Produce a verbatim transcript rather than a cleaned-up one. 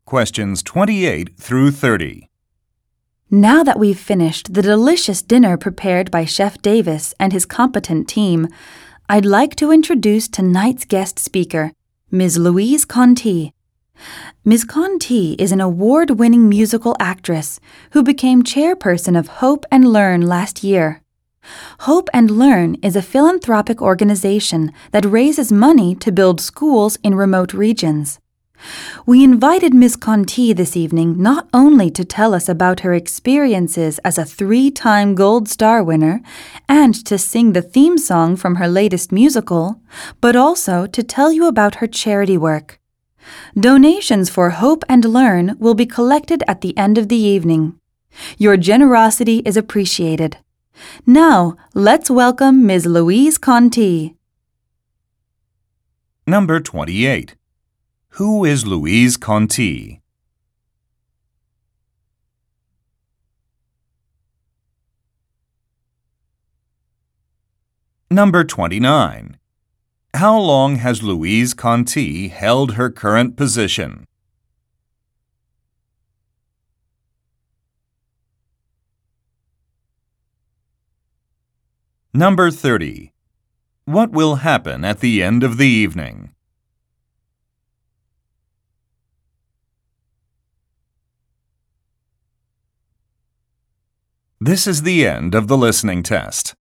Questions twenty-eight through thirty. Now that we've finished the delicious dinner prepared by Chef Davis and his competent team, I'd like to introduce tonight's guest speaker, Miz Louise Conti. Miz Conti is an award-winning musical actress who became chairperson of Hope and Learn last year. Hope and Learn is a philanthropic organization that raises money to build schools in remote regions. We invited Miz Conti this evening not only to tell us about her experiences as a three-time Gold Star winner and to sing the theme song from her latest musical, but also to tell you about her charity work. Donations for Hope and Learn will be collected at the end of the evening. Your generosity is appreciated. Now, let's welcome Miz Louise Conti. Number twenty-eight. Who is Louise Conti? Number twenty-nine. How long has Louise Conti held her current position? Number thirty. What will happen at the end of the evening? This is the end of the listening test.